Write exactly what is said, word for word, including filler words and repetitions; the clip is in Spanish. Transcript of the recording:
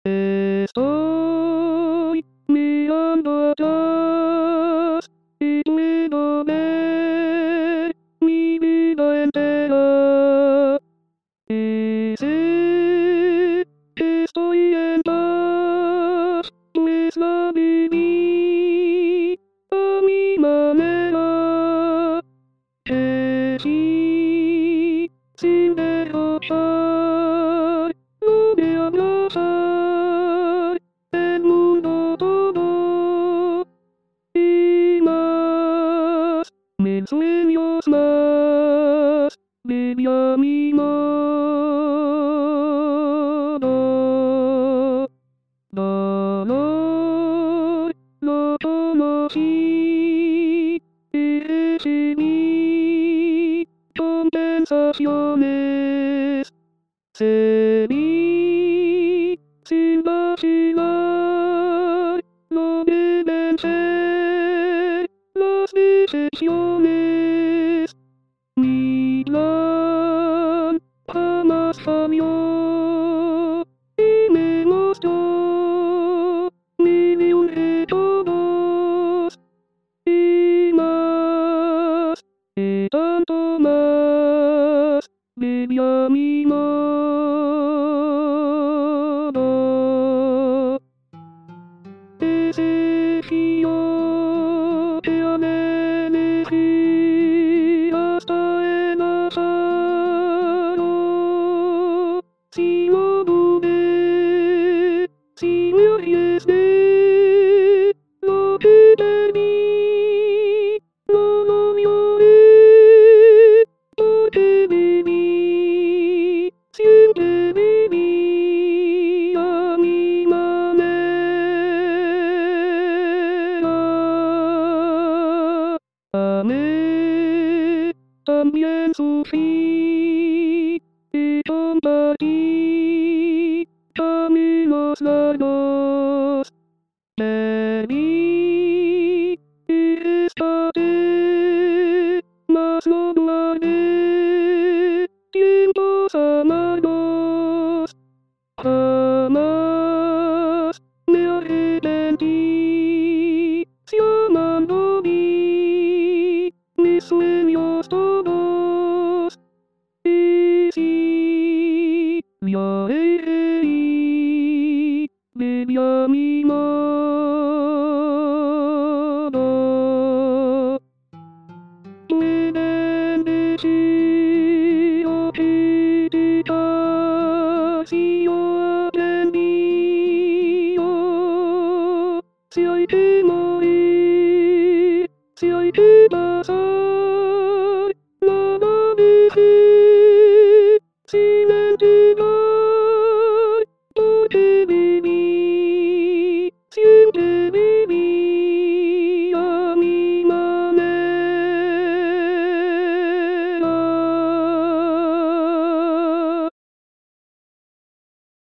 Estoy mirando atrás y puedo ver mi vida entera. Y sé que estoy en paz, pues la viví a mi manera. Crecí sin derrochar, logré abrazar el mundo todo y más, mil sueños más, viví a mi modo. Dolor lo conocí y recibí compensaciones. Seguí sin vacilar, logré vencer las decepciones. Mi plan jamás falló y me mostró mil retos y más, y tanto más, viví a mi modo. Desafío que al elegir hasta el azar. Si lo dudé, si me arriesgué, lo que perdí, no lo lloré, porque viví, siempre viví a mi manera. Amé, también sufrí y compartí caminos largos. Perdí y rescaté, mas lo guardé tiempos amargos. Jamás me arrepentí, si amando vi mis sueños todos. Y sí, lloré y reí, viví a mi modo. Pueden decir o criticar si yo aprendí o si hay que morir, si hay que pasar.